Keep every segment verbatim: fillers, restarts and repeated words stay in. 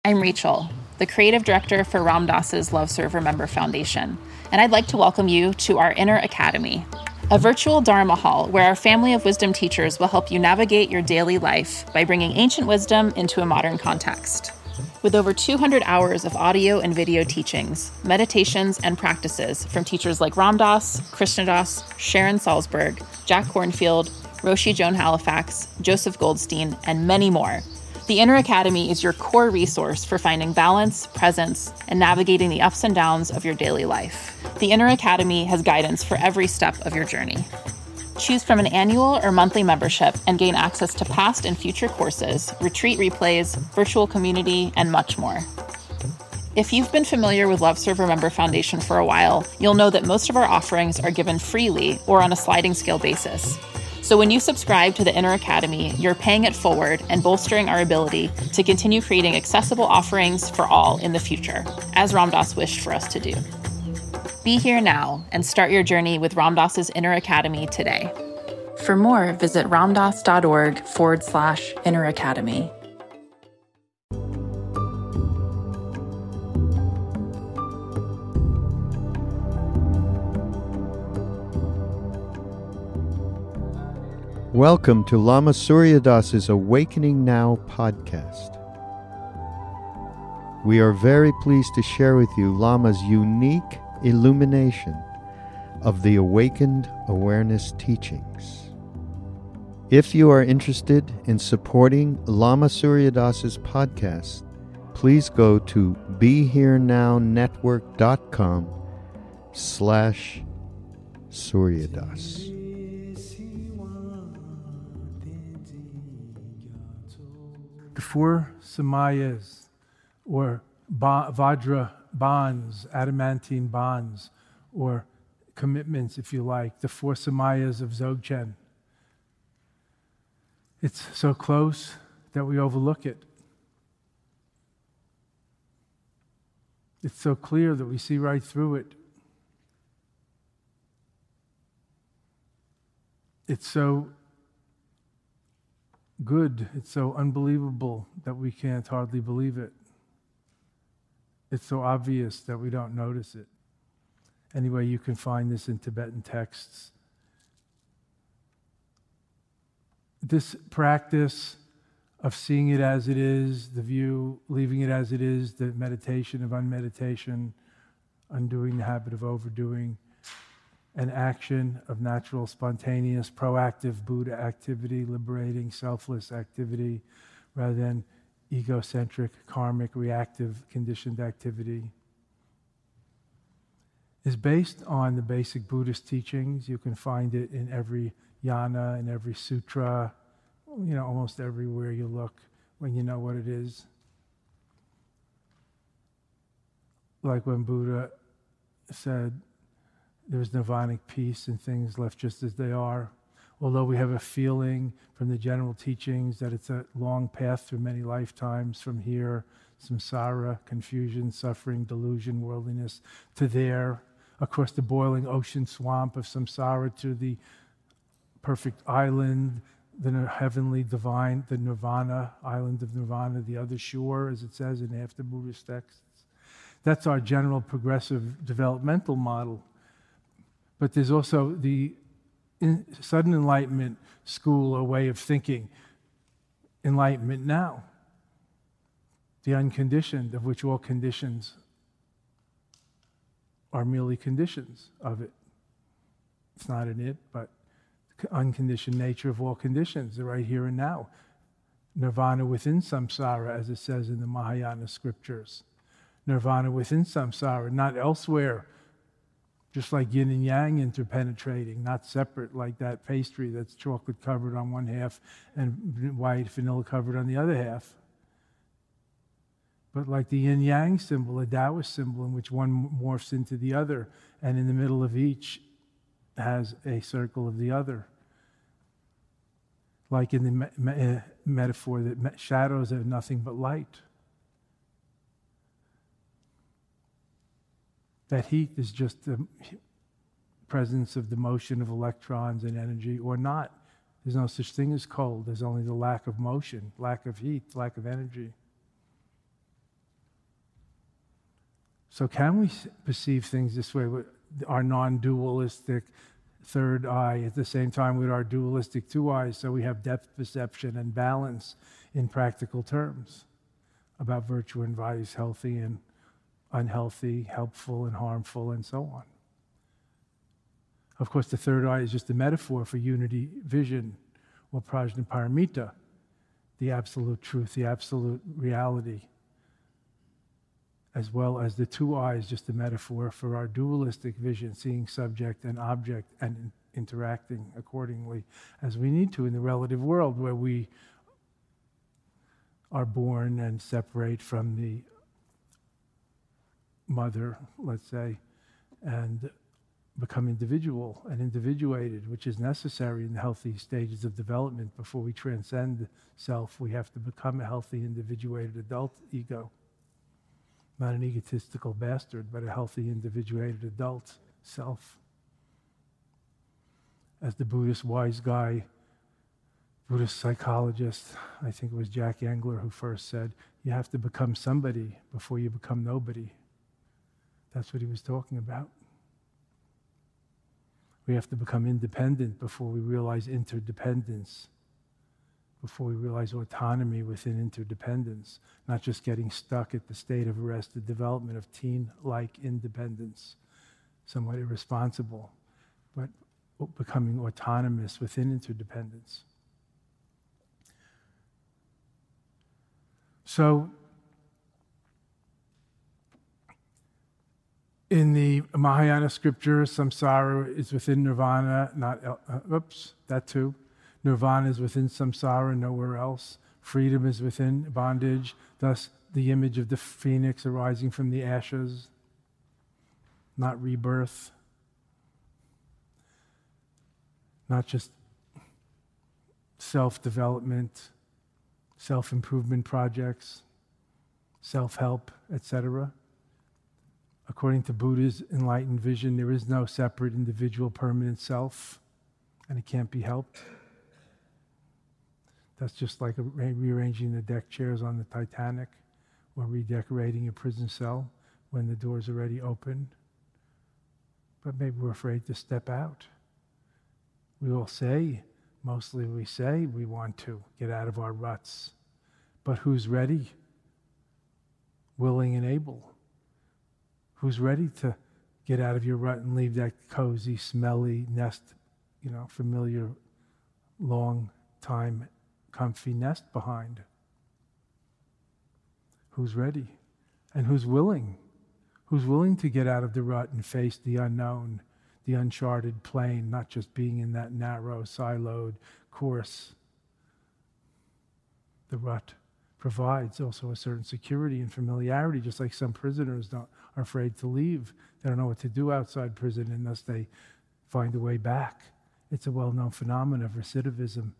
I'm Rachel, the creative director for Ram Dass's Love Serve Remember Foundation, and I'd like to welcome you to our Inner Academy, a virtual Dharma hall where our family of wisdom teachers will help you navigate your daily life by bringing ancient wisdom into a modern context. With over two hundred hours of audio and video teachings, meditations, and practices from teachers like Ram Dass, Krishna Das, Sharon Salzberg, Jack Kornfield, Roshi Joan Halifax, Joseph Goldstein, and many more, the Inner Academy is your core resource for finding balance, presence, and navigating the ups and downs of your daily life. The Inner Academy has guidance for every step of your journey. Choose from an annual or monthly membership and gain access to past and future courses, retreat replays, virtual community, and much more. If you've been familiar with Love Serve Remember Foundation for a while, you'll know that most of our offerings are given freely or on a sliding scale basis. So when you subscribe to the Inner Academy, you're paying it forward and bolstering our ability to continue creating accessible offerings for all in the future, as Ram Dass wished for us to do. Be here now and start your journey with Ram Dass's Inner Academy today. For more, visit ramdass.org forward slash Inner Academy. Welcome to Lama Surya Das's Awakening Now podcast. We are very pleased to share with you Lama's unique illumination of the Awakened Awareness teachings. If you are interested in supporting Lama Surya Das's podcast, please go to BeHereNowNetwork.com slash Suryadas. The four samayas, or ba- Vajra bonds, adamantine bonds, or commitments, if you like, the four samayas of Dzogchen. It's so close that we overlook it. It's so clear that we see right through it. It's so good, it's so unbelievable that we can't hardly believe it. It's so obvious that we don't notice it. Anyway, you can find this in Tibetan texts. This practice of seeing it as it is, the view, leaving it as it is, the meditation of unmeditation, undoing the habit of overdoing, an action of natural, spontaneous, proactive Buddha activity, liberating, selfless activity, rather than egocentric, karmic, reactive, conditioned activity, is based on the basic Buddhist teachings. You can find it in every yana, in every sutra, you know, almost everywhere you look when you know what it is. Like when Buddha said, there's nirvanic peace and things left just as they are. Although we have a feeling from the general teachings that it's a long path through many lifetimes from here, samsara, confusion, suffering, delusion, worldliness, to there, across the boiling ocean swamp of samsara to the perfect island, the heavenly divine, the nirvana, island of nirvana, the other shore, as it says in after Buddhist texts. That's our general progressive developmental model. But there's also the in, sudden enlightenment school or way of thinking, enlightenment now, the unconditioned, of which all conditions are merely conditions of it. It's not an it, but the unconditioned nature of all conditions, the right here and now. Nirvana within samsara, as it says in the Mahayana scriptures. Nirvana within samsara, not elsewhere. Just like yin and yang interpenetrating, not separate like that pastry that's chocolate covered on one half and white vanilla covered on the other half. But like the yin-yang symbol, a Taoist symbol in which one morphs into the other, and in the middle of each has a circle of the other. Like in the me- me- metaphor that me- shadows are nothing but light. That heat is just the presence of the motion of electrons and energy, or not. There's no such thing as cold. There's only the lack of motion, lack of heat, lack of energy. So can we perceive things this way with our non-dualistic third eye at the same time with our dualistic two eyes, so we have depth perception and balance in practical terms about virtue and vice, healthy and unhealthy, helpful and harmful, and so on. Of course, the third eye is just a metaphor for unity vision, or prajnaparamita, the absolute truth, the absolute reality, as well as the two eyes, just a metaphor for our dualistic vision, seeing subject and object and in- interacting accordingly as we need to in the relative world where we are born and separate from the mother, let's say, and become individual and individuated, which is necessary in the healthy stages of development. Before we transcend self, we have to become a healthy, individuated adult ego. Not an egotistical bastard, but a healthy, individuated adult self. As the Buddhist wise guy, Buddhist psychologist, I think it was Jack Engler who first said, you have to become somebody before you become nobody. That's what he was talking about. We have to become independent before we realize interdependence, before we realize autonomy within interdependence, not just getting stuck at the state of arrested development of teen-like independence, somewhat irresponsible, but becoming autonomous within interdependence. So, in the Mahayana scripture, samsara is within nirvana, not, uh, oops, that too. Nirvana is within samsara, nowhere else. Freedom is within bondage, thus the image of the phoenix arising from the ashes, not rebirth. Not just self-development, self-improvement projects, self-help, et cetera. According to Buddha's enlightened vision, there is no separate individual permanent self, and it can't be helped. That's just like a, rearranging the deck chairs on the Titanic or redecorating a prison cell when the door's already open. But maybe we're afraid to step out. We all say, mostly we say we want to get out of our ruts. But who's ready, willing and able? Who's ready to get out of your rut and leave that cozy, smelly nest, you know, familiar, long time, comfy nest behind? Who's ready? And who's willing? Who's willing to get out of the rut and face the unknown, the uncharted plain, not just being in that narrow, siloed course? The rut provides also a certain security and familiarity, just like some prisoners don't, are afraid to leave. They don't know what to do outside prison unless they find a way back. It's a well-known phenomenon of recidivism.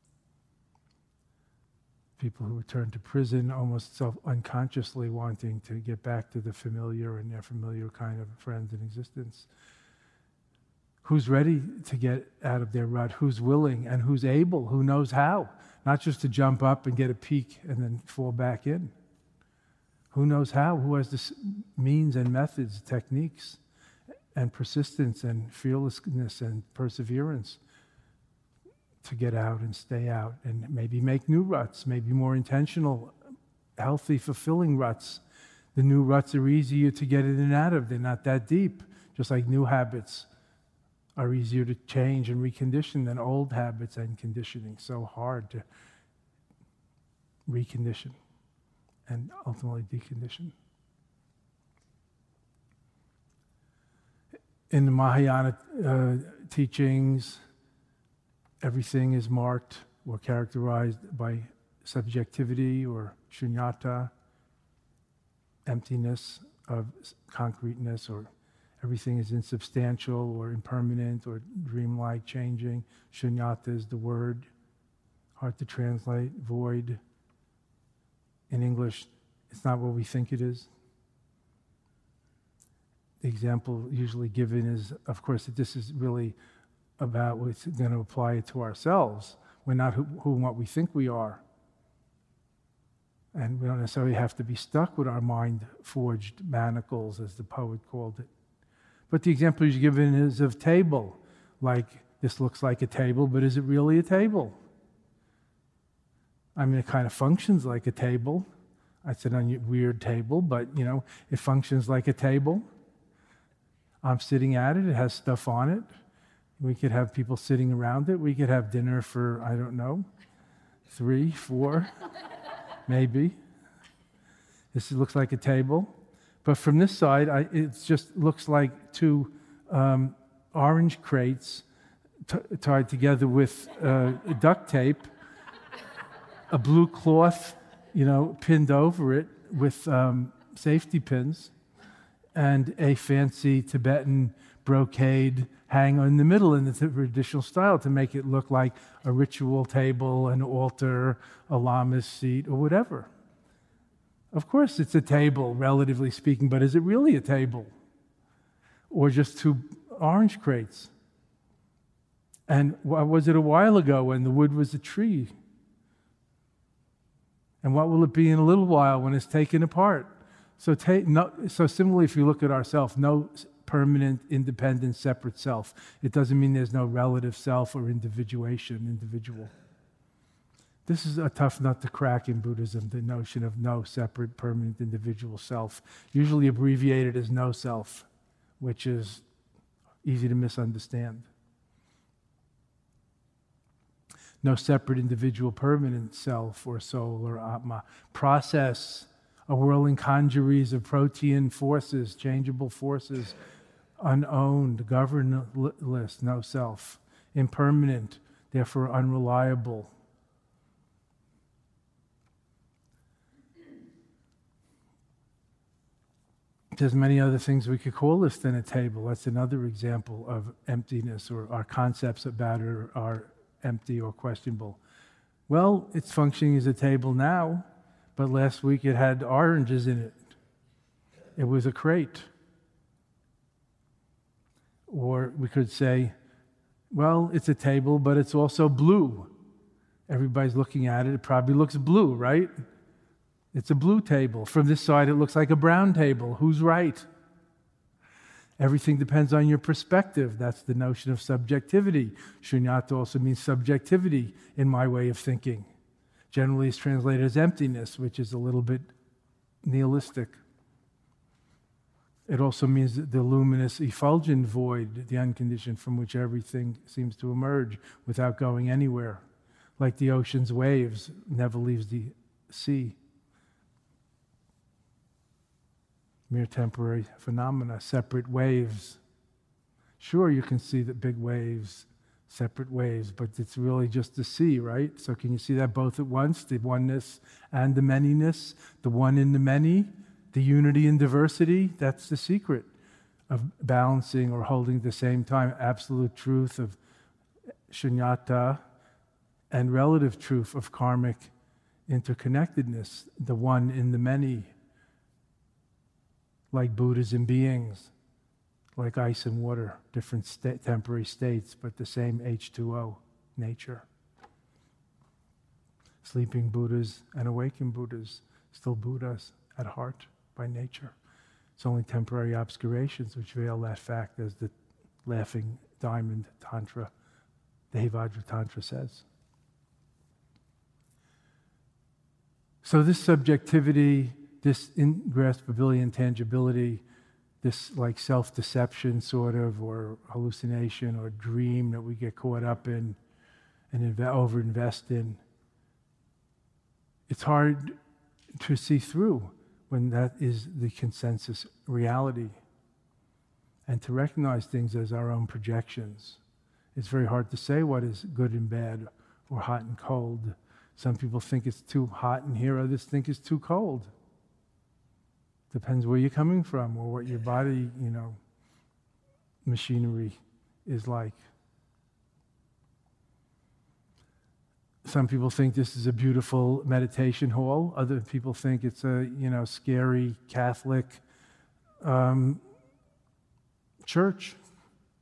People who return to prison almost self-unconsciously wanting to get back to the familiar and their familiar kind of friends in existence. Who's ready to get out of their rut? Who's willing and who's able? Who knows how? Not just to jump up and get a peek and then fall back in. Who knows how? Who has the means and methods, techniques, and persistence and fearlessness and perseverance to get out and stay out and maybe make new ruts, maybe more intentional, healthy, fulfilling ruts. The new ruts are easier to get in and out of. They're not that deep, just like new habits are easier to change and recondition than old habits and conditioning. So hard to recondition and ultimately decondition. In the Mahayana uh, teachings, everything is marked or characterized by subjectivity or shunyata, emptiness of concreteness, or everything is insubstantial or impermanent or dreamlike, changing. Shunyata is the word, hard to translate, void. In English, it's not what we think it is. The example usually given is, of course, that this is really about what's going to apply it to ourselves. We're not who, who and what we think we are. And we don't necessarily have to be stuck with our mind-forged manacles, as the poet called it. But the example he's given is of table. Like, this looks like a table, but is it really a table? I mean, it kind of functions like a table. It's an weird table, but, you know, it functions like a table. I'm sitting at it. It has stuff on it. We could have people sitting around it. We could have dinner for, I don't know, three, four, maybe. This looks like a table. But from this side, I, it just looks like two um, orange crates t- tied together with uh, duct tape, a blue cloth, you know, pinned over it with um, safety pins, and a fancy Tibetan brocade hang in the middle in the traditional style to make it look like a ritual table, an altar, a lama's seat, or whatever. Of course, it's a table, relatively speaking, but is it really a table? Or just two orange crates? And what was it a while ago when the wood was a tree? And what will it be in a little while when it's taken apart? So, ta- no, so similarly, if you look at ourself, no permanent, independent, separate self. It doesn't mean there's no relative self or individuation, individual. This is a tough nut to crack in Buddhism, the notion of no separate, permanent, individual self, usually abbreviated as no self, which is easy to misunderstand. No separate, individual, permanent self or soul or Atma. Process, a whirling congeries of protean forces, changeable forces, unowned, governless, no self. Impermanent, therefore unreliable. There's many other things we could call this than a table. That's another example of emptiness, or our concepts about it are empty or questionable. Well, it's functioning as a table now, but last week it had oranges in it. It was a crate. Or we could say, well, it's a table, but it's also blue. Everybody's looking at it. It probably looks blue, right? It's a blue table. From this side, it looks like a brown table. Who's right? Everything depends on your perspective. That's the notion of subjectivity. Shunyata also means subjectivity in my way of thinking. Generally, it's translated as emptiness, which is a little bit nihilistic. It also means the luminous, effulgent void, the unconditioned from which everything seems to emerge without going anywhere. Like the ocean's waves, never leaves the sea. Mere temporary phenomena, separate waves. Sure, you can see the big waves, separate waves, but it's really just the sea, right? So can you see that both at once, the oneness and the manyness, the one in the many, the unity and diversity? That's the secret of balancing or holding at the same time absolute truth of shunyata and relative truth of karmic interconnectedness, the one in the many. Like Buddhas and beings, like ice and water, different sta- temporary states, but the same H two O nature. Sleeping Buddhas and awakened Buddhas, still Buddhas at heart by nature. It's only temporary obscurations which veil that fact, as the laughing diamond tantra, the Devajra Tantra says. So this subjectivity, this ingraspability, intangibility, this like self-deception sort of, or hallucination or dream that we get caught up in and inv- over-invest in, it's hard to see through when that is the consensus reality. And to recognize things as our own projections. It's very hard to say what is good and bad or hot and cold. Some people think it's too hot in here, others think it's too cold. Depends where you're coming from or what your body, you know, machinery is like. Some people think this is a beautiful meditation hall. Other people think it's a, you know, scary Catholic um, church.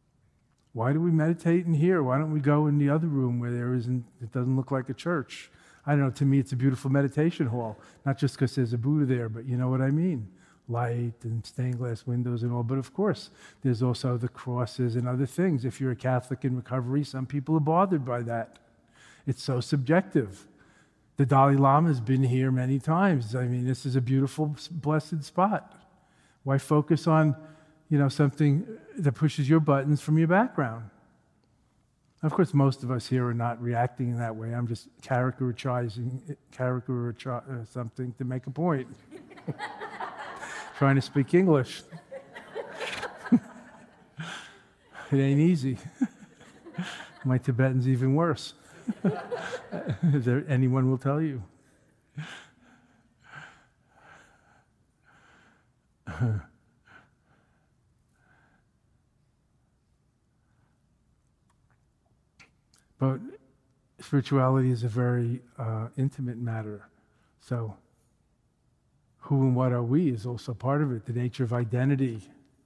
Why do we meditate in here? Why don't we go in the other room where there isn't, it doesn't look like a church? I don't know, to me it's a beautiful meditation hall, not just because there's a Buddha there, but you know what I mean. Light and stained glass windows and all. But of course, there's also the crosses and other things. If you're a Catholic in recovery, some people are bothered by that. It's so subjective. The Dalai Lama has been here many times. I mean, this is a beautiful, blessed spot. Why focus on, you know, something that pushes your buttons from your background? Of course, most of us here are not reacting in that way. I'm just characterizing, characterizing something to make a point. Trying to speak English. It ain't easy. My Tibetan's even worse. Is there anyone will tell you? But spirituality is a very uh, intimate matter. So who and what are we is also part of it. The nature of identity,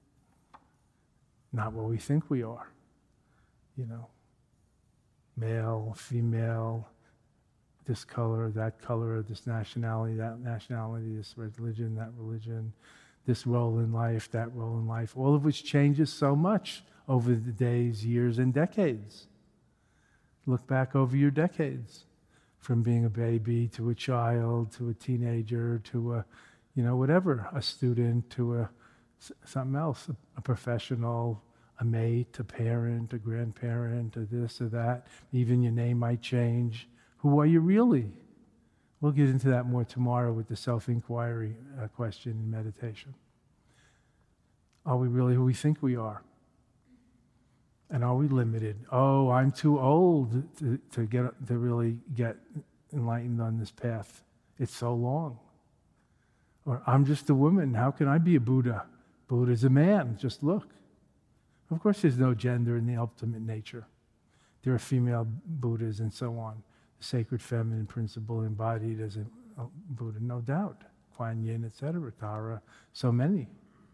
not what we think we are. You know, male, female, this color, that color, this nationality, that nationality, this religion, that religion, this role in life, that role in life, all of which changes so much over the days, years, and decades. Look back over your decades, from being a baby to a child to a teenager to a, you know, whatever, a student to a something else, a, a professional, a mate, a parent, a grandparent, a this or that. Even your name might change. Who are you really? We'll get into that more tomorrow with the self-inquiry uh, question in meditation. Are we really who we think we are? And are we limited? Oh, I'm too old to, to get to really get enlightened on this path. It's so long. Or I'm just a woman. How can I be a Buddha? Buddha's a man. Just look. Of course, there's no gender in the ultimate nature. There are female Buddhas and so on. The sacred feminine principle embodied as a, a Buddha, no doubt. Kuan Yin, et cetera, Tara, so many.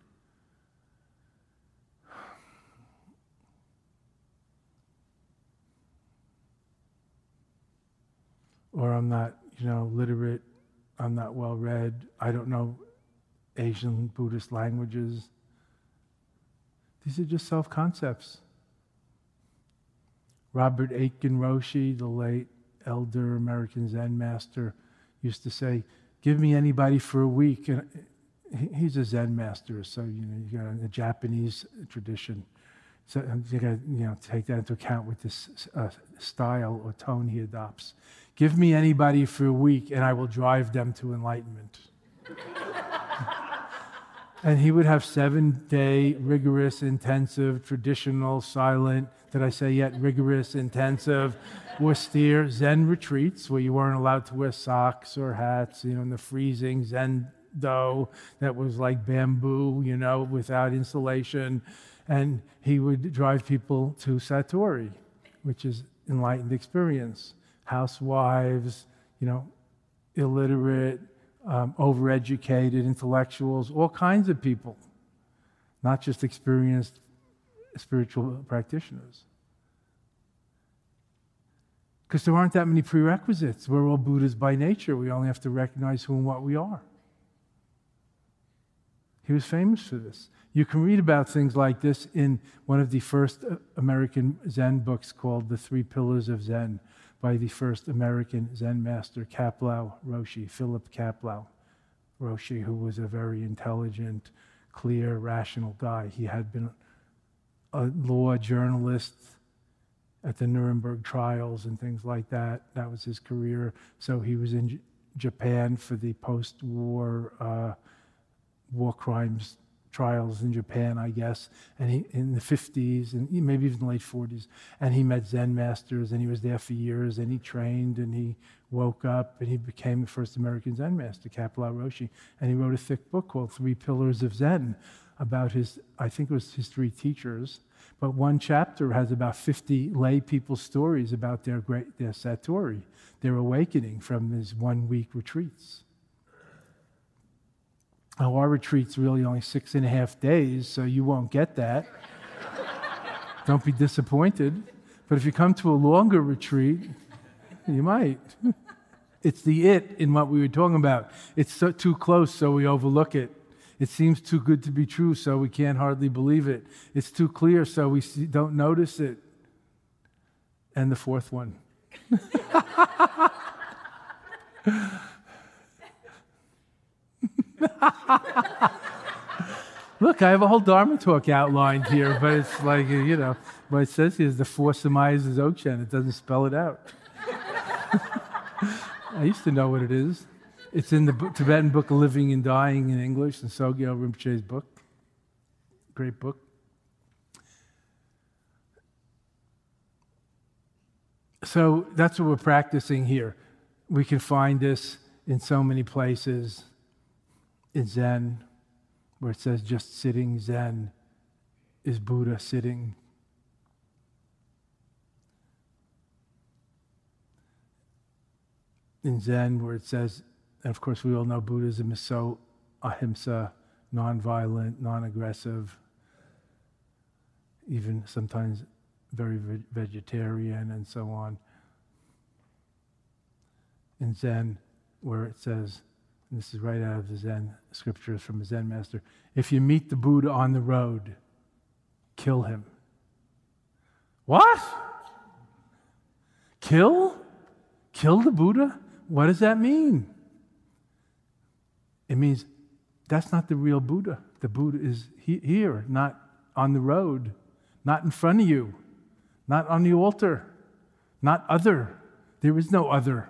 Or I'm not, you know, literate, I'm not well read, I don't know Asian Buddhist languages. These are just self-concepts. Robert Aitken Roshi, the late elder American Zen master, used to say, give me anybody for a week. And he's a Zen master, so, you know, you got a Japanese tradition. So you got to, you know, take that into account with this uh, style or tone he adopts. Give me anybody for a week and I will drive them to enlightenment. And he would have seven-day, rigorous, intensive, traditional, silent, did I say yet, rigorous, intensive, austere Zen retreats where you weren't allowed to wear socks or hats, you know, in the freezing Zen-do that was like bamboo, you know, without insulation. And he would drive people to Satori, which is enlightened experience. Housewives, you know, illiterate, um, overeducated intellectuals, all kinds of people, not just experienced spiritual practitioners. Because there aren't that many prerequisites. We're all Buddhas by nature. We only have to recognize who and what we are. He was famous for this. You can read about things like this in one of the first American Zen books called The Three Pillars of Zen by the first American Zen master, Kapleau Roshi, Philip Kapleau Roshi, who was a very intelligent, clear, rational guy. He had been a law journalist at the Nuremberg trials and things like that. That was his career. So he was in J- Japan for the post-war uh, war crimes trials in Japan, I guess, and he in the fifties and maybe even the late forties. And he met Zen masters, and he was there for years, and he trained, and he woke up, and he became the first American Zen master, Kapleau Roshi. And he wrote a thick book called Three Pillars of Zen about his, I think it was his three teachers. But one chapter has about fifty lay people's stories about their great, their Satori, their awakening from these one-week retreats. Now, our retreat's really only six and a half days, so you won't get that. Don't be disappointed. But if you come to a longer retreat, you might. It's the it in what we were talking about. It's so, too close, so we overlook it. It seems too good to be true, so we can't hardly believe it. It's too clear, so we see, don't notice it. And the fourth one. Look, I have a whole Dharma talk outlined here, but it's like, you know, what it says here is the four samayas of Dzogchen. It doesn't spell it out. I used to know what it is. It's in the Tibetan book Living and Dying in English, and Sogyal Rinpoche's book. Great book. So that's what we're practicing here. We can find this in so many places. In Zen, where it says just sitting Zen is Buddha sitting. In Zen, where it says, and of course we all know Buddhism is so ahimsa, non-violent, non-aggressive, even sometimes very ve- vegetarian and so on. In Zen, where it says, and this is right out of the Zen scriptures from a Zen master, if you meet the Buddha on the road, kill him. What? Kill? Kill the Buddha? What does that mean? It means that's not the real Buddha. The Buddha is he- here, not on the road, not in front of you, not on the altar, not other. There is no other.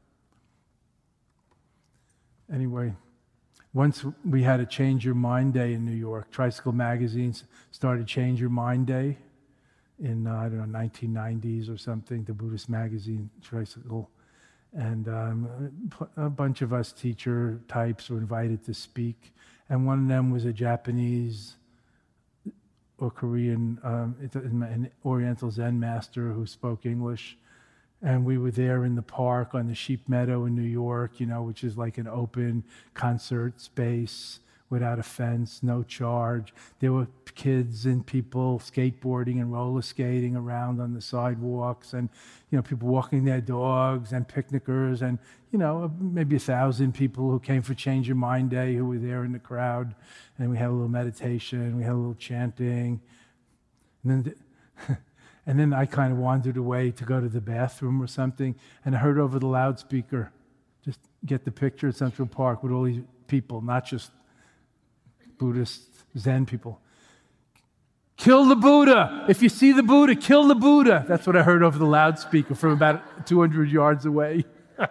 Anyway, once we had a Change Your Mind Day in New York. Tricycle magazines started Change Your Mind Day in, uh, I don't know, nineteen nineties or something, the Buddhist magazine, Tricycle. And um, a bunch of us teacher types were invited to speak. And one of them was a Japanese or Korean, um, an Oriental Zen master who spoke English. And we were there in the park on the Sheep Meadow in New York, you know, which is like an open concert space without a fence, no charge. There were kids and people skateboarding and roller skating around on the sidewalks, and, you know, people walking their dogs and picnickers, and, you know, maybe a thousand people who came for Change Your Mind Day who were there in the crowd. And we had a little meditation, we had a little chanting. And then... The, And then I kind of wandered away to go to the bathroom or something, and I heard over the loudspeaker, just get the picture at Central Park with all these people, not just Buddhist Zen people. Kill the Buddha! If you see the Buddha, kill the Buddha! That's what I heard over the loudspeaker from about two hundred yards away.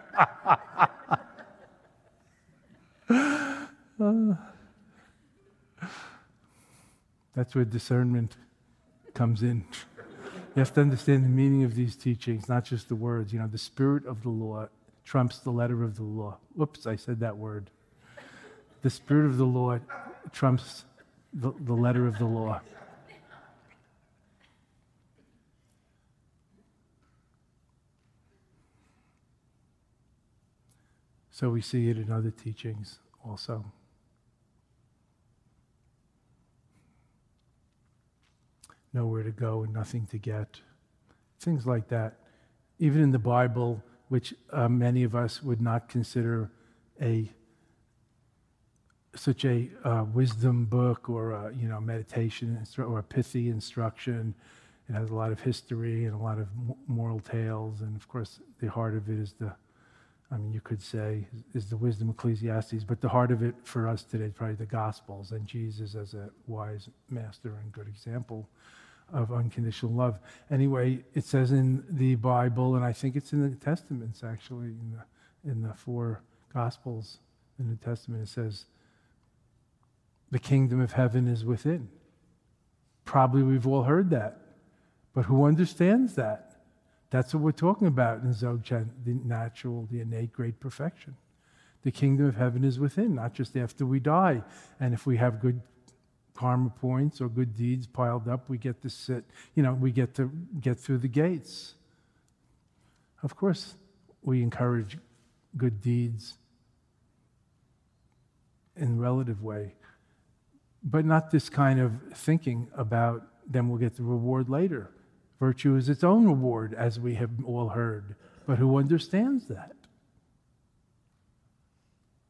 uh, that's where discernment comes in. You have to understand the meaning of these teachings, not just the words. You know, the spirit of the law trumps the letter of the law. Whoops, I said that word. The spirit of the law trumps the, the letter of the law. So we see it in other teachings also. Nowhere to go and nothing to get. Things like that. Even in the Bible, which uh, many of us would not consider a such a uh, wisdom book or a, you know, meditation instru- or a pithy instruction. It has a lot of history and a lot of moral tales, and of course the heart of it is the, I mean, you could say, is the wisdom of Ecclesiastes, but the heart of it for us today is probably the Gospels and Jesus as a wise master and good example of unconditional love. Anyway, it says in the Bible, and I think it's in the Testaments actually, in the, in the four Gospels in the New Testament, it says, the kingdom of heaven is within. Probably we've all heard that, but who understands that? That's what we're talking about in Dzogchen, the natural, the innate great perfection. The kingdom of heaven is within, not just after we die. And if we have good karma points or good deeds piled up, we get to sit, you know, we get to get through the gates. Of course, we encourage good deeds in a relative way, but not this kind of thinking about then we'll get the reward later. Virtue is its own reward, as we have all heard. But who understands that?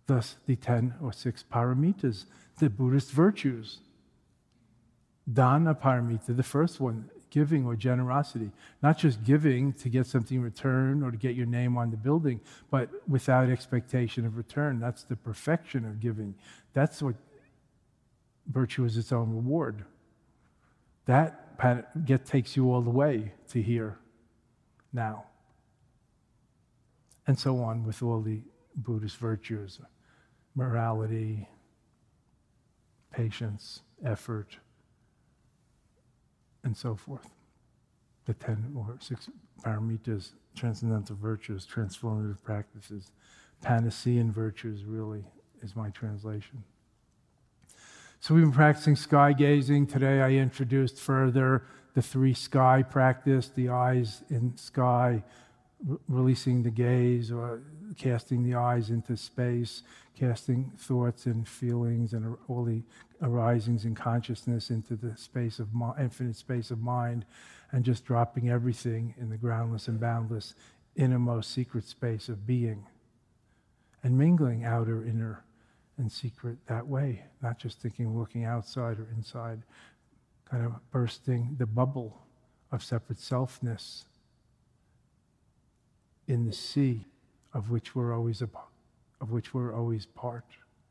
thus the ten or six paramitas, the Buddhist virtues. Dana paramita, the first one, giving or generosity. Not just giving to get something in return or to get your name on the building, but without expectation of return. That's the perfection of giving. That's what virtue is, its own reward. That get, takes you all the way to here, now. And so on with all the Buddhist virtues, morality, patience, effort, and so forth. The ten or six paramitas, transcendental virtues, transformative practices, Panacean virtues, really, is my translation. So we've been practicing sky gazing. Today I introduced further the three sky practice, the eyes in sky, r- releasing the gaze or casting the eyes into space, casting thoughts and feelings and all the arisings in consciousness into the space of mi- infinite space of mind, and just dropping everything in the groundless and boundless innermost secret space of being, and mingling outer, inner, and secret that way, not just thinking looking outside or inside, kind of bursting the bubble of separate selfness in the sea of which we're always a, of which we're always part.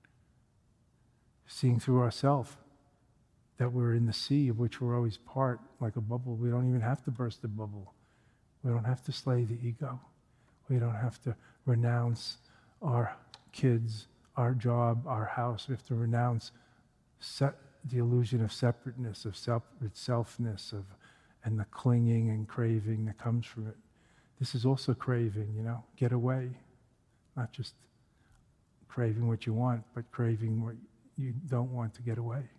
Seeing through ourselves that we're in the sea of which we're always part, like a bubble. We don't even have to burst the bubble. We don't have to slay the ego. We don't have to renounce our kids, our job, our house. We have to renounce se- the illusion of separateness, of separate selfness, of, and the clinging and craving that comes from it. This is also craving, you know, get away. Not just craving what you want, but craving what you don't want to get away.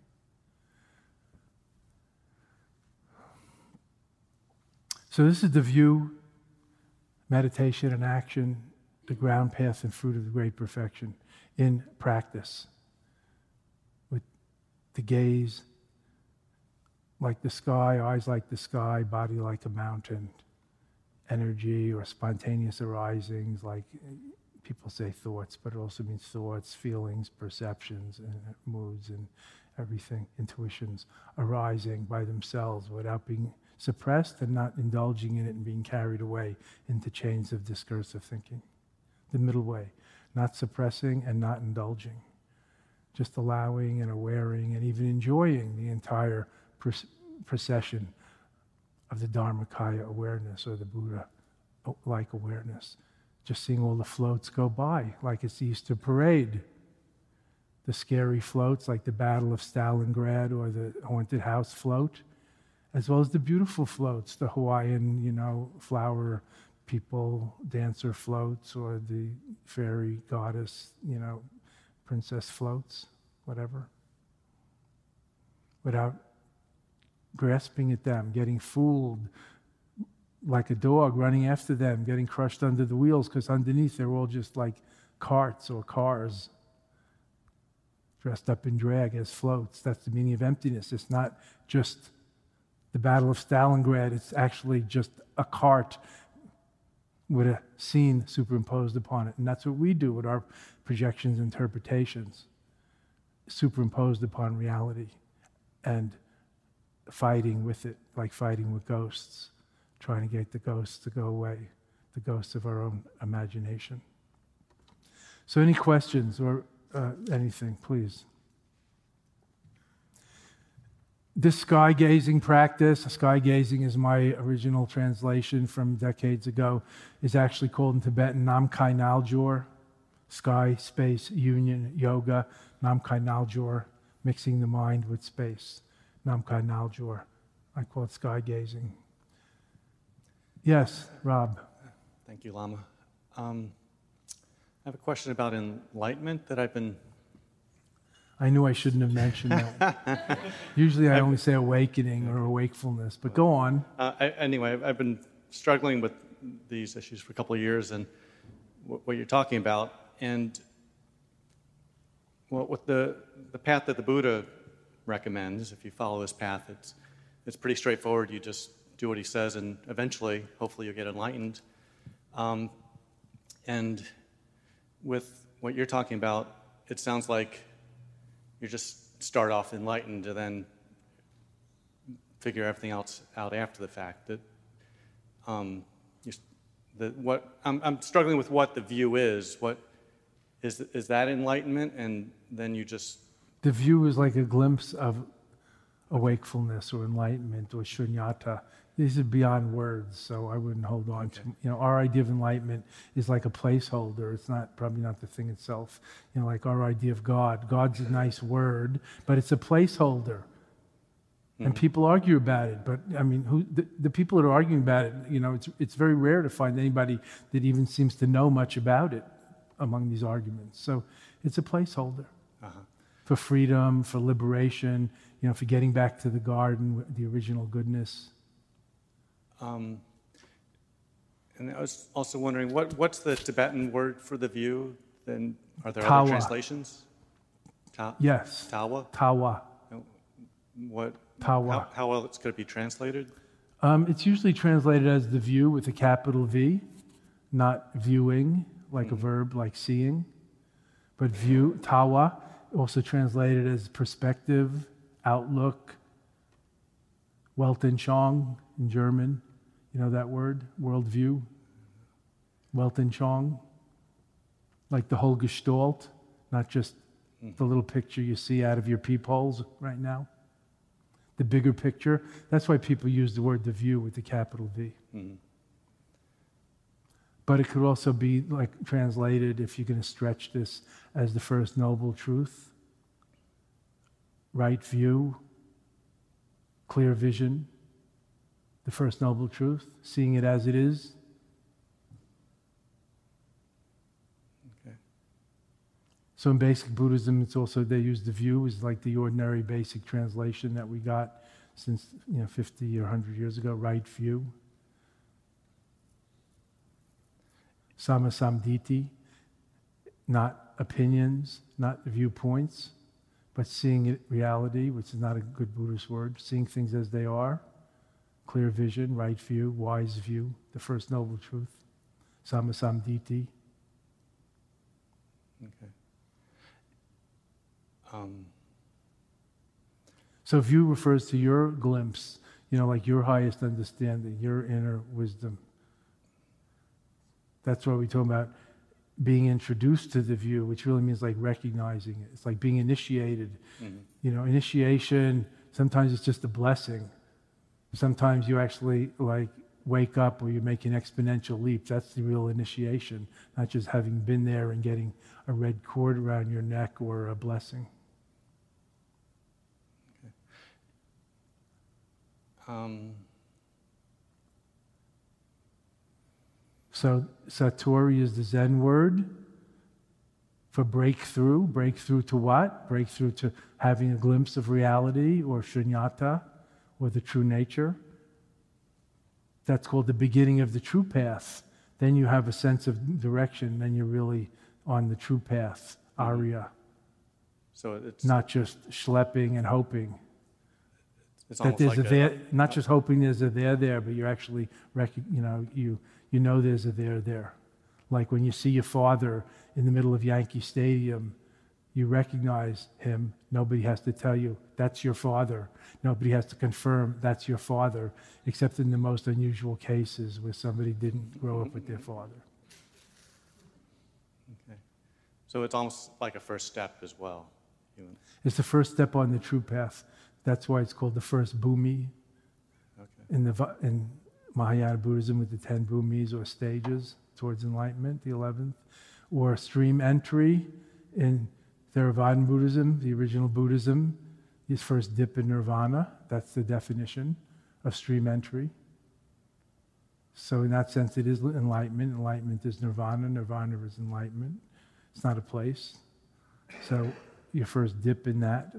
So this is the view, meditation and action, the ground path and fruit of the great perfection in practice. With the gaze like the sky, eyes like the sky, body like a mountain, energy or spontaneous arisings, like people say thoughts, but it also means thoughts, feelings, perceptions, and moods and everything, intuitions arising by themselves without being suppressed and not indulging in it and being carried away into chains of discursive thinking. The middle way, not suppressing and not indulging, just allowing and awareing and even enjoying the entire pr- procession of the Dharmakaya awareness or the Buddha-like awareness. Just seeing all the floats go by like it's the Easter parade. The scary floats like the Battle of Stalingrad or the Haunted House float, as well as the beautiful floats, the Hawaiian, you know, flower people, dancer floats, or the fairy goddess, you know, princess floats, whatever. Without grasping at them, getting fooled like a dog, running after them, getting crushed under the wheels, because underneath they're all just like carts or cars, dressed up in drag as floats. That's the meaning of emptiness. It's not just the Battle of Stalingrad, it's actually just a cart with a scene superimposed upon it. And that's what we do with our projections and interpretations, superimposed upon reality and fighting with it, like fighting with ghosts, trying to get the ghosts to go away, the ghosts of our own imagination. So any questions or uh, anything, please? This sky gazing practice, sky gazing is my original translation from decades ago, is actually called in Tibetan Namkai Naljor, sky, space, union, yoga, Namkai Naljor, mixing the mind with space, Namkai Naljor. I call it sky gazing. Yes, Rob. Thank you, Lama. Um, I have a question about enlightenment that I've been... I knew I shouldn't have mentioned that. Usually I only say awakening or awakefulness, but go on. Uh, I, anyway, I've been struggling with these issues for a couple of years and w- what you're talking about. And well, with the, the path that the Buddha recommends, if you follow this path, it's, it's pretty straightforward. You just do what he says, and eventually, hopefully, you'll get enlightened. Um, and with what you're talking about, it sounds like you just start off enlightened to then figure everything else out after the fact. That um, you, the, what I'm, I'm struggling with what the view is. What is is that enlightenment, and then you just The view is like a glimpse of awakefulness or enlightenment or shunyata. These are beyond words, so I wouldn't hold on Okay. to. You know, our idea of enlightenment is like a placeholder. It's not probably not the thing itself. You know, like our idea of God. God's a nice word, but it's a placeholder. And people argue about it, but I mean, who the, the people that are arguing about it, you know, it's it's very rare to find anybody that even seems to know much about it among these arguments. So it's a placeholder uh-huh. for freedom, for liberation, you know, for getting back to the garden, the original goodness. Um, and I was also wondering, what what's the Tibetan word for the view? Then are there Tawa. other translations? Ta- Yes, Tawa. tawa, What? tawa. How, how else could it be translated? Um, it's usually translated as the view with a capital V, not viewing, like mm-hmm. a verb, like seeing. But view, tawa, also translated as perspective, outlook, Weltanschauung in German. You know that word, worldview? Weltanschauung. Like the whole gestalt, not just mm-hmm. the little picture you see out of your peepholes right now. The bigger picture. That's why people use the word the view with the capital V. Mm-hmm. But it could also be like translated, if you're going to stretch this, as the first noble truth, right view, clear vision, the first noble truth, seeing it as it is. Okay. So in basic Buddhism, it's also, they use the view as like the ordinary basic translation that we got since, you know, fifty or one hundred years ago, right view. Samasamditi, not opinions, not viewpoints, but seeing it reality, which is not a good Buddhist word, seeing things as they are, clear vision, right view, wise view, the first noble truth, Samasamditi. Okay. Um. So view refers to your glimpse, you know, like your highest understanding, your inner wisdom. That's why we talk about being introduced to the view, which really means like recognizing it. It's like being initiated. Mm-hmm. You know, initiation, sometimes it's just a blessing. Sometimes you actually like wake up or you make an exponential leap. That's the real initiation, not just having been there and getting a red cord around your neck or a blessing. Okay. Um. So Satori is the Zen word for breakthrough. Breakthrough to what? Breakthrough to having a glimpse of reality or shunyata, or the true nature. That's called the beginning of the true path. Then you have a sense of direction. Then you're really on the true path, Arya. So it's not just schlepping and hoping. It's that there's like a there, not just hoping there's a there there, but you're actually, rec- you know, you you know there's a there there. Like when you see your father in the middle of Yankee Stadium, you recognize him. Nobody has to tell you, that's your father. Nobody has to confirm that's your father, except in the most unusual cases where somebody didn't grow up with their father. Okay. So it's almost like a first step as well. It's the first step on the true path. That's why it's called the first bhumi. Okay. In the in Mahayana Buddhism with the ten bhumis or stages towards enlightenment, the eleventh, or stream entry in Theravada Buddhism, the original Buddhism, his first dip in nirvana. That's the definition of stream entry. So in that sense, it is enlightenment. Enlightenment is nirvana. Nirvana is enlightenment. It's not a place. So your first dip in that.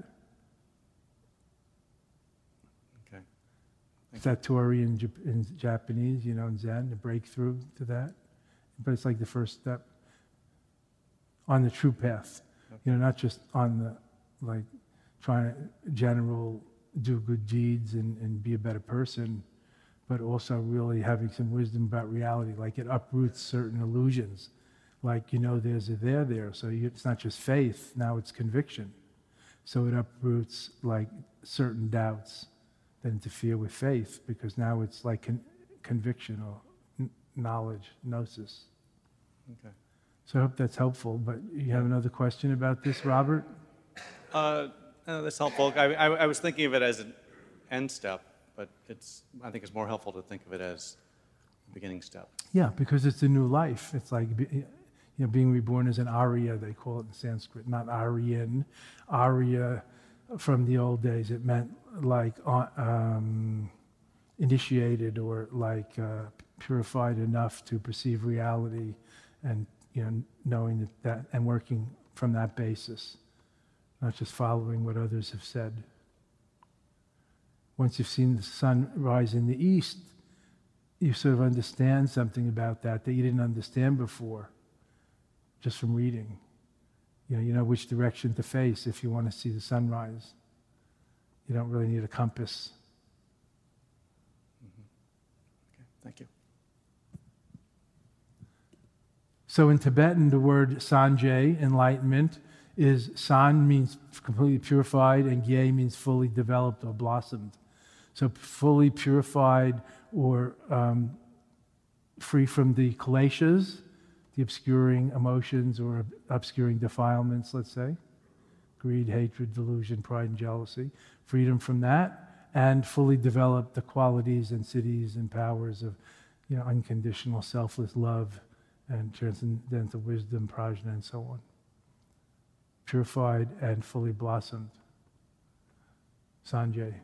Okay. Satori in, Jap- in Japanese, you know, in Zen, the breakthrough to that. But it's like the first step on the true path. Okay. You know, not just on the, like, trying to general do good deeds and, and be a better person, but also really having some wisdom about reality. Like it uproots certain illusions. Like, you know, there's a there there. So you, it's not just faith, now it's conviction. So it uproots like certain doubts that interfere with faith, because now it's like con- conviction or n- knowledge, gnosis. Okay. So I hope that's helpful. But you have another question about this, Robert? Uh, no, that's helpful. I, I, I was thinking of it as an end step, but it's I think it's more helpful to think of it as a beginning step. Yeah, because it's a new life. It's like, you know, being reborn as an Arya, they call it in Sanskrit, not Aryan. Arya, from the old days, it meant like um, initiated or like uh, purified enough to perceive reality, and you know, knowing that, that and working from that basis, not just following what others have said. Once you've seen the sun rise in the east, you sort of understand something about that that you didn't understand before, just from reading. You know, you know which direction to face if you want to see the sunrise. You don't really need a compass. Mm-hmm. Okay, thank you. So in Tibetan, the word Sanjay, enlightenment, is san means completely purified, and gye means fully developed or blossomed. So fully purified or um, free from the kleshas, the obscuring emotions or obscuring defilements, let's say, greed, hatred, delusion, pride, and jealousy, freedom from that, and fully develop the qualities and siddhis and powers of, you know, unconditional, selfless love and transcendental wisdom, prajna, and so on. Purified and fully blossomed. Sanjay.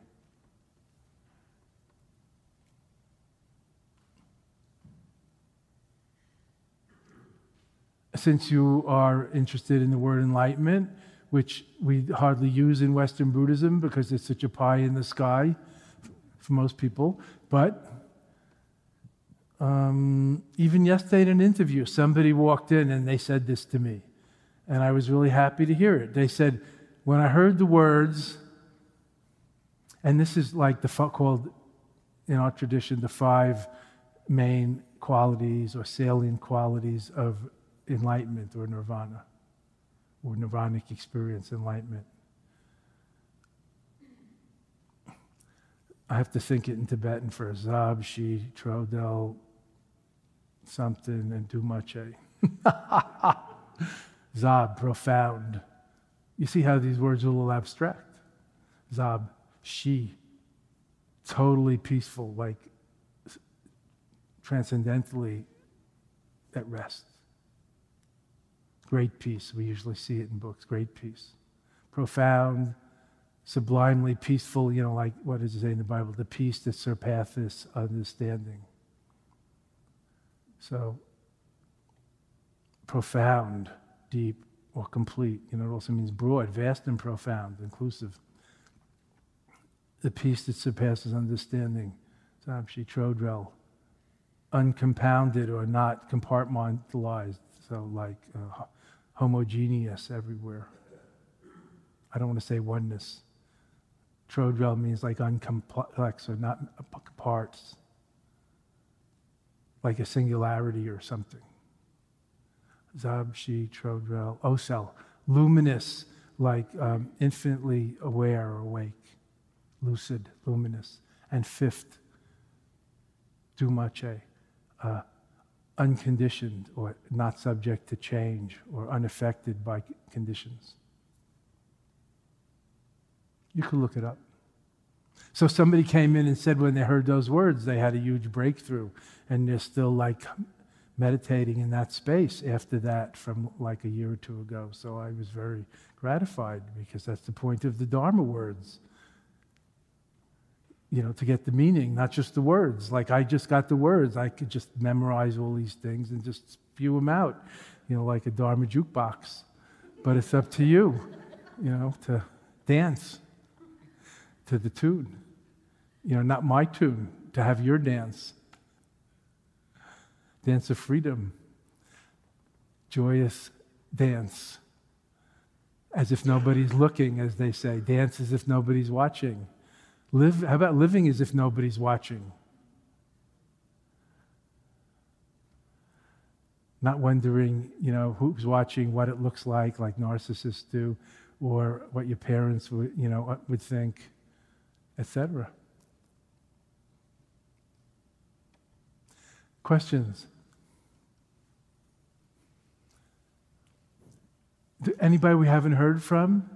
Since you are interested in the word enlightenment, which we hardly use in Western Buddhism because it's such a pie in the sky for most people, but um, even yesterday in an interview, somebody walked in and they said this to me, and I was really happy to hear it. They said, when I heard the words, and this is like the called in our tradition the five main qualities or salient qualities of enlightenment or nirvana, or nirvanic experience, enlightenment. I have to think it in Tibetan for Zab, Shi, Trodel, something, and Dumache. Zab, profound. You see how these words are a little abstract. Zab, Shi, totally peaceful, like transcendentally at rest. Great peace. We usually see it in books. Great peace. Profound, sublimely peaceful, you know, like what does it say in the Bible? The peace that surpasses understanding. So, profound, deep, or complete. You know, it also means broad, vast and profound, inclusive. The peace that surpasses understanding. Samshi Trodrel. Uncompounded or not compartmentalized. So like uh, homogeneous everywhere. I don't want to say oneness. Trodrel means like uncomplex or not parts. Like a singularity or something. Zab, Shi, Trodrel, Osel. Luminous, like um, infinitely aware or awake. Lucid, luminous. And fifth, Dumache. Uh, unconditioned or not subject to change or unaffected by conditions. You could look it up. So somebody came in and said when they heard those words, they had a huge breakthrough, and they're still like meditating in that space after that from like a year or two ago. So I was very gratified because that's the point of the Dharma words. You know, to get the meaning, not just the words. Like I just got the words. I could just memorize all these things and just spew them out, you know, like a Dharma jukebox. But it's up to you, you know, to dance to the tune. You know, not my tune, to have your dance. Dance of freedom. Joyous dance. As if nobody's looking, as they say. Dance as if nobody's watching. Live, how about living as if nobody's watching? not wondering, you know, who's watching, what it looks like, like narcissists do, or what your parents would, you know, would think, et cetera. Questions? Anybody we haven't heard from?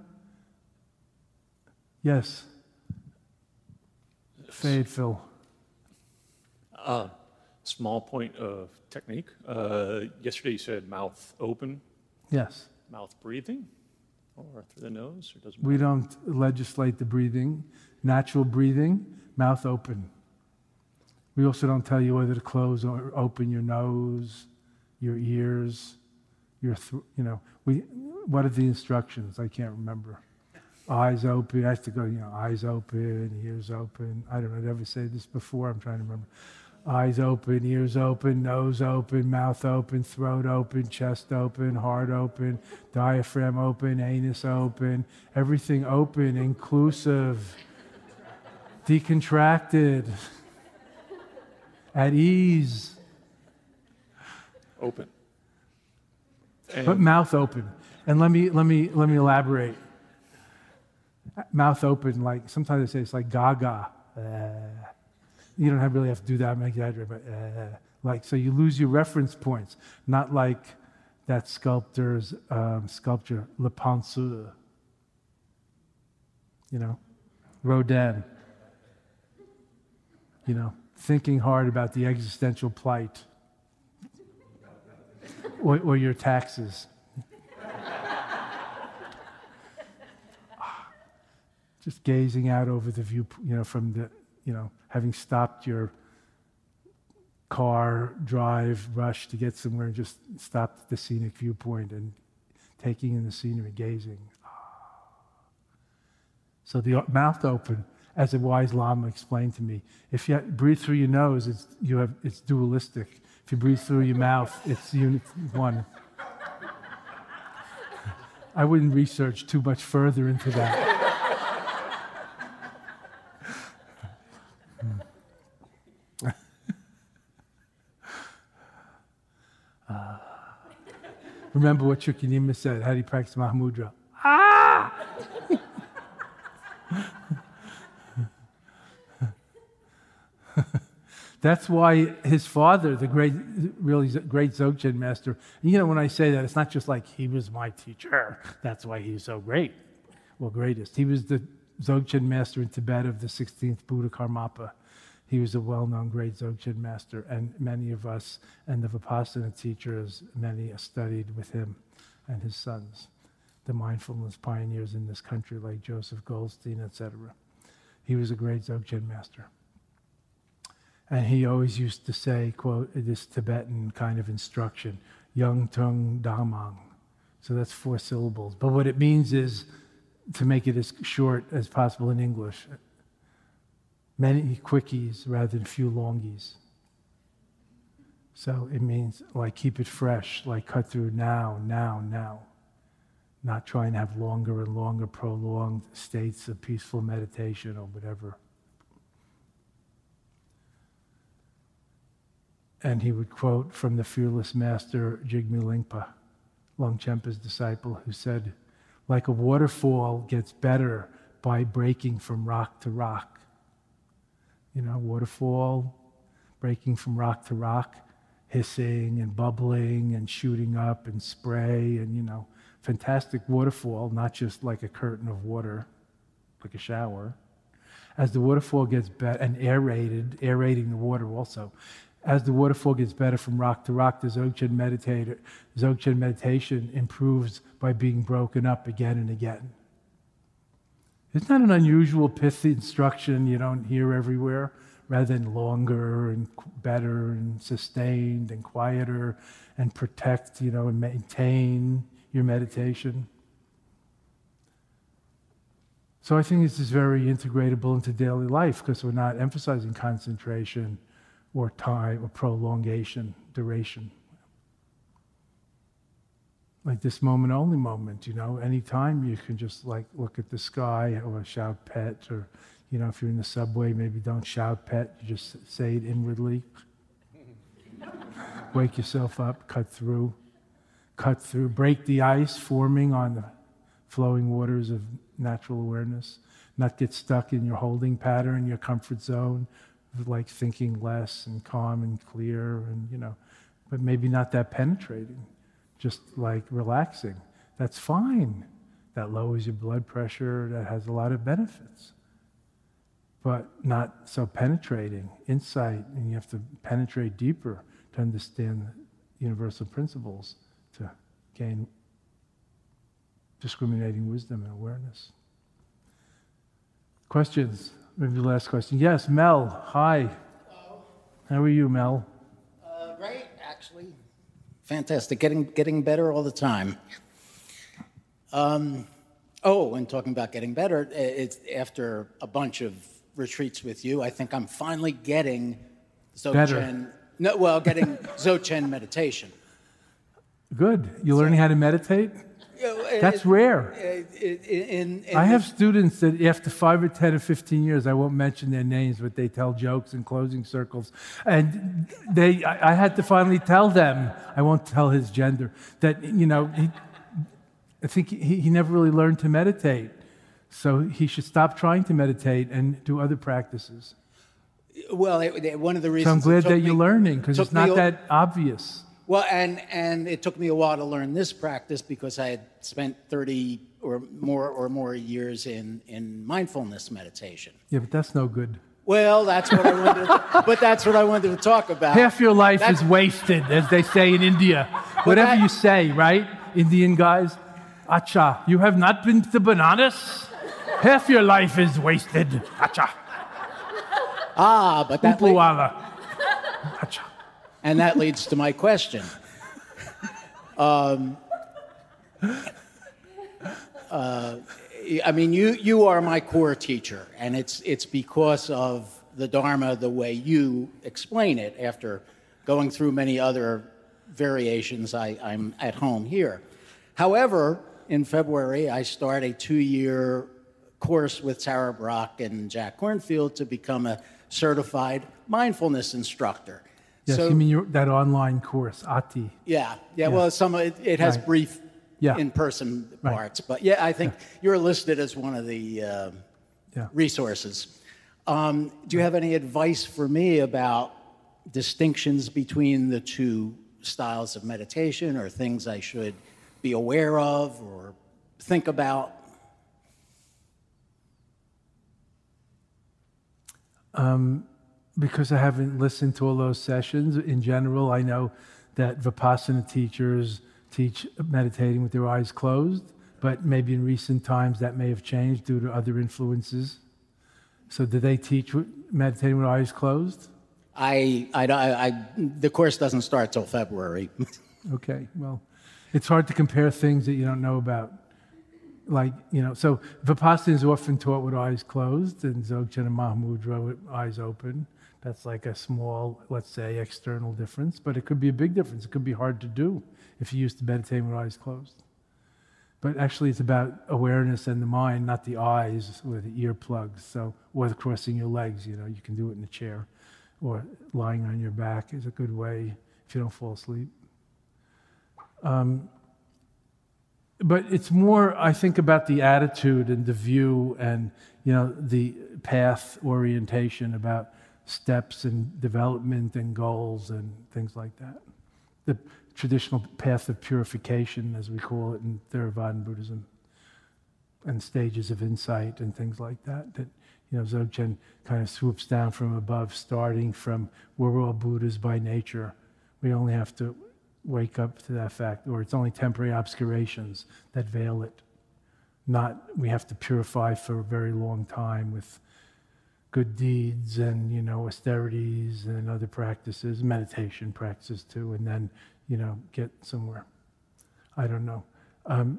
Yes. Fayetteville. Uh, small point of technique. Uh, yesterday you said mouth open, Yes. mouth breathing, or through the nose, or doesn't We matter? don't legislate the breathing. Natural breathing, mouth open. We also don't tell you whether to close or open your nose, your ears, your, th- you know, we, what are the instructions? I can't remember. Eyes open, I have to go, you know, eyes open, ears open. I don't know, did I ever say this before? I'm trying to remember. Eyes open, ears open, nose open, mouth open, throat open, chest open, heart open, diaphragm open, anus open, everything open, inclusive, decontracted, at ease. Open. But And mouth open. And let me let me let me elaborate. Mouth open, like sometimes they say it's like gaga. Uh, you don't have really have to do that, I'm exaggerating, but uh, like so you lose your reference points. Not like that sculptor's um, sculpture, Le Penseur. You know, Rodin. You know, thinking hard about the existential plight. Or, or your taxes. Just gazing out over the view, you know, from the, you know, having stopped your car, drive, rush to get somewhere and just stopped at the scenic viewpoint and taking in the scenery, gazing. So the mouth open, as a wise Lama explained to me, if you breathe through your nose, it's, you have, it's dualistic. If you breathe through your mouth, it's unit one. I wouldn't research too much further into that. uh, remember what Chukyamuni said. How do you practice Mahamudra? Ah! That's why his father, the great, really great Dzogchen master, and you know, when I say that, it's not just like he was my teacher. That's why he's so great. Well, greatest. He was the Dzogchen master in Tibet of the sixteenth Buddha Karmapa. He was a well-known great Dzogchen master, and many of us and the Vipassana teachers, many studied with him and his sons, the mindfulness pioneers in this country like Joseph Goldstein, et cetera. He was a great Dzogchen master. And he always used to say, quote, this Tibetan kind of instruction, Yung Tung Damang. So that's four syllables. But what it means is to make it as short as possible in English. Many quickies rather than few longies. So it means like keep it fresh, like cut through now, now, now. Not trying to have longer and longer prolonged states of peaceful meditation or whatever. And he would quote from the fearless master Jigme Lingpa, Longchenpa's disciple, who said, like a waterfall gets better by breaking from rock to rock. You know, waterfall, breaking from rock to rock, hissing and bubbling and shooting up and spray and, you know, fantastic waterfall, not just like a curtain of water, like a shower. As the waterfall gets better, and aerated, aerating the water also, as the waterfall gets better from rock to rock, the Dzogchen meditator, Dzogchen meditation improves by being broken up again and again. Isn't that an unusual pithy instruction you don't hear everywhere? Rather than longer and better and sustained and quieter and protect, you know, and maintain your meditation. So I think this is very integratable into daily life because we're not emphasizing concentration or time, or prolongation, duration. Like this moment only moment, you know, anytime you can just like look at the sky or shout pet, or, you know, if you're in the subway, maybe don't shout pet, you just say it inwardly. Wake yourself up, cut through, cut through, break the ice forming on the flowing waters of natural awareness, not get stuck in your holding pattern, your comfort zone, of like thinking less and calm and clear and, you know, but maybe not that penetrating, just like relaxing. That's fine. That lowers your blood pressure, that has a lot of benefits. But not so penetrating, insight, and you have to penetrate deeper to understand universal principles, to gain discriminating wisdom and awareness. Questions? Maybe the last question. Yes, Mel, hi. Hello. How are you, Mel? Uh, great, actually. Fantastic. Getting getting better all the time. Um, oh, and talking about getting better, it's after a bunch of retreats with you, I think I'm finally getting Dzogchen. No, well, getting Dzogchen meditation. Good. You're learning how to meditate? That's rare. In, in, in I have students that after five or ten or fifteen years, I won't mention their names, but they tell jokes in closing circles. And they, I, I had to finally tell them, I won't tell his gender, that, you know, he, I think he, he never really learned to meditate. So he should stop trying to meditate and do other practices. Well, it, it, one of the reasons... So I'm glad that me, you're learning, because it's not a, that obvious. Well, and, and it took me a while to learn this practice because I had spent thirty or more or more years in, in mindfulness meditation. Yeah, but that's no good. Well, that's what I wanted to, but that's what I wanted to talk about. Half your life that's, is wasted, as they say in India. Whatever that, you say, right? Indian guys, acha, you have not been to Banaras? Half your life is wasted. Acha. Ah, but that... Upuwala. Acha. And that leads to my question. Um, uh, I mean, you, you are my core teacher, and it's, it's because of the Dharma, the way you explain it, after going through many other variations, I, I'm at home here. However, in February, I start a two-year course with Tara Brach and Jack Kornfield to become a certified mindfulness instructor. Yes, so, you mean your, that online course, A T I? Yeah, yeah. Well, some it, it has right. brief yeah. in-person right. parts, but yeah, I think yeah. you're listed as one of the uh, yeah. resources. Um, do you have any advice for me about distinctions between the two styles of meditation, or things I should be aware of or think about? Um, because I haven't listened to all those sessions. In general, I know that Vipassana teachers teach meditating with their eyes closed, but maybe in recent times that may have changed due to other influences. So do they teach meditating with eyes closed? I, I, I, I the course doesn't start till February. Okay, well, it's hard to compare things that you don't know about. Like, you know, so Vipassana is often taught with eyes closed, and Dzogchen and Mahamudra with eyes open. That's like a small, let's say, external difference, but it could be a big difference. It could be hard to do if you used to meditate with eyes closed. But actually, it's about awareness and the mind, not the eyes or the earplugs. So, or the crossing your legs, you know, you can do it in a chair, or lying on your back is a good way if you don't fall asleep. Um, But it's more, I think, about the attitude and the view and, you know, the path orientation, about steps and development and goals and things like that. The traditional path of purification, as we call it in Theravadan Buddhism, and stages of insight and things like that, that, you know, Dzogchen kind of swoops down from above, starting from we're all Buddhas by nature. We only have to wake up to that fact, or it's only temporary obscurations that veil it. Not we have to purify for a very long time with good deeds and, you know, austerities and other practices, meditation practices too, and then, you know, get somewhere. I don't know. Um,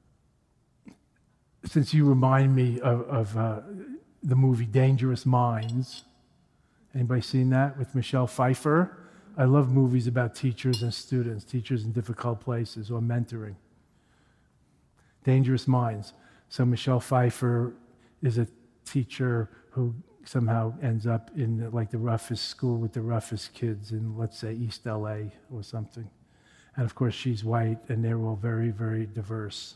since you remind me of, of uh, the movie Dangerous Minds, anybody seen that with Michelle Pfeiffer? I love movies about teachers and students, teachers in difficult places, or mentoring. Dangerous Minds. So Michelle Pfeiffer is a teacher who somehow ends up in the, like the roughest school with the roughest kids in, let's say, East L A or something. And of course, she's white, and they're all very, very diverse.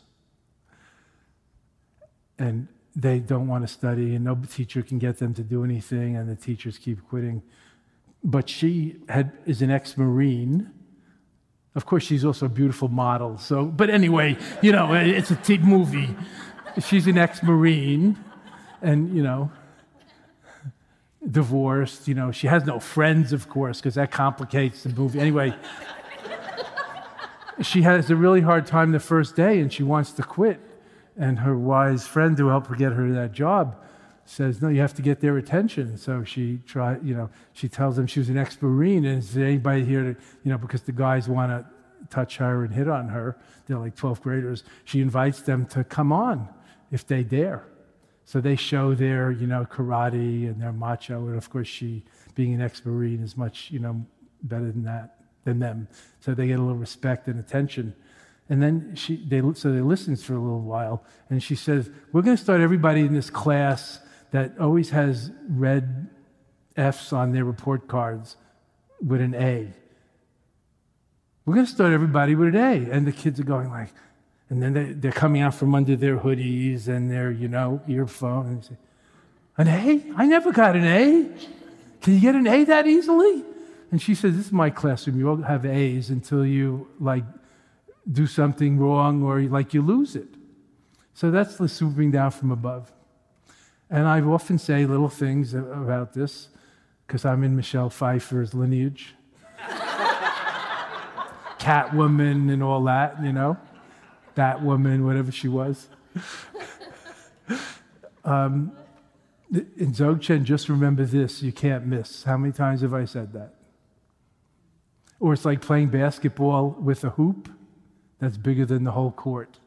And they don't want to study, and no teacher can get them to do anything, and the teachers keep quitting. But she had is an ex-Marine. Of course, she's also a beautiful model. So, but anyway, you know, it's a t- movie. She's an ex-Marine, and, you know, divorced. You know, she has no friends, of course, because that complicates the movie. Anyway, she has a really hard time the first day, and she wants to quit. And her wise friend who helped her get her that job says, no, you have to get their attention. So she try, you know, she tells them she was an ex-Marine, and is there anybody here to, you know, because the guys want to touch her and hit on her, they're like twelfth graders, she invites them to come on if they dare. So they show their, you know, karate and their macho, and of course she, being an ex-Marine, is much, you know, better than that, than them. So they get a little respect and attention. And then she, they, so they listens for a little while, and she says, we're going to start everybody in this class that always has red F's on their report cards with an A. We're going to start everybody with an A. And the kids are going like, and then they, they're coming out from under their hoodies and their, you know, earphone. And they say, an A? I never got an A. Can you get an A that easily? And she says, this is my classroom. You all have A's until you, like, do something wrong or like you lose it. So that's the swooping down from above. And I often say little things about this because I'm in Michelle Pfeiffer's lineage. Catwoman and all that, you know. Batwoman, whatever she was. um, in Dzogchen, just remember this, you can't miss. How many times have I said that? Or it's like playing basketball with a hoop that's bigger than the whole court.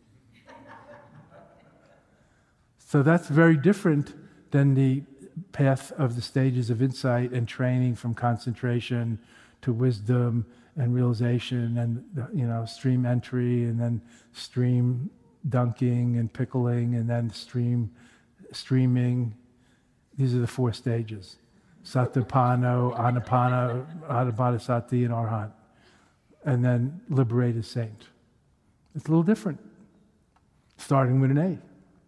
So that's very different than the path of the stages of insight and training from concentration to wisdom and realization and, you know, stream entry and then stream dunking and pickling and then stream streaming. These are the four stages. Satipano, Anapana, Anapanasati, and Arhat. And then liberated saint. It's a little different, starting with an A.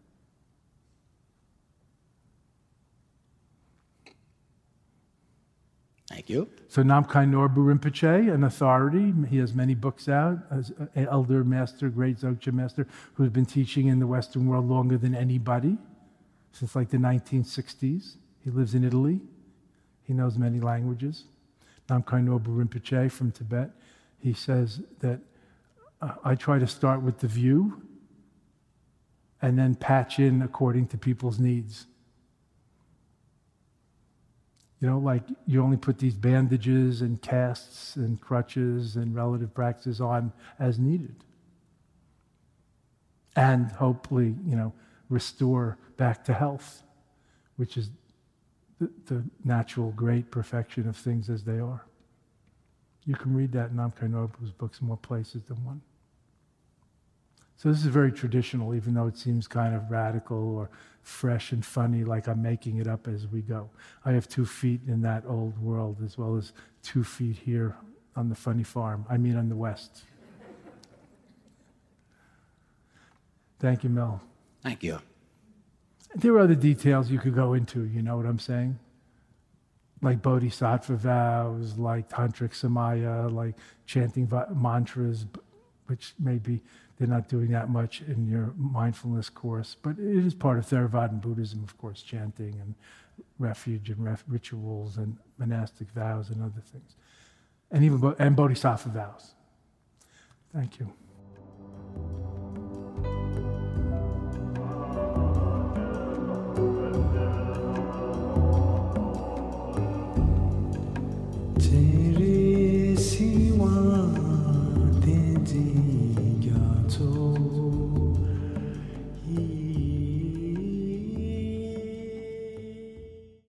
Thank you. So Namkhai Norbu Rinpoche, an authority, he has many books out, as an elder master, great Dzogchen master, who's been teaching in the Western world longer than anybody, since like the nineteen sixties. He lives in Italy. He knows many languages. Namkhai Norbu Rinpoche from Tibet. He says that uh, I try to start with the view and then patch in according to people's needs. You know, like you only put these bandages and casts and crutches and relative practices on as needed. And hopefully, you know, restore back to health, which is the, the natural great perfection of things as they are. You can read that in Namkhai Norbu's books in more places than one. So this is very traditional, even though it seems kind of radical or fresh and funny, like I'm making it up as we go. I have two feet in that old world as well as two feet here on the funny farm. I mean on the West. Thank you, Mel. Thank you. There are other details you could go into, you know what I'm saying? Like bodhisattva vows, like tantric samaya, like chanting va- mantras, which maybe they're not doing that much in your mindfulness course, but it is part of Theravadan Buddhism, of course, chanting and refuge and ref- rituals and monastic vows and other things, and even bo- and bodhisattva vows. Thank you.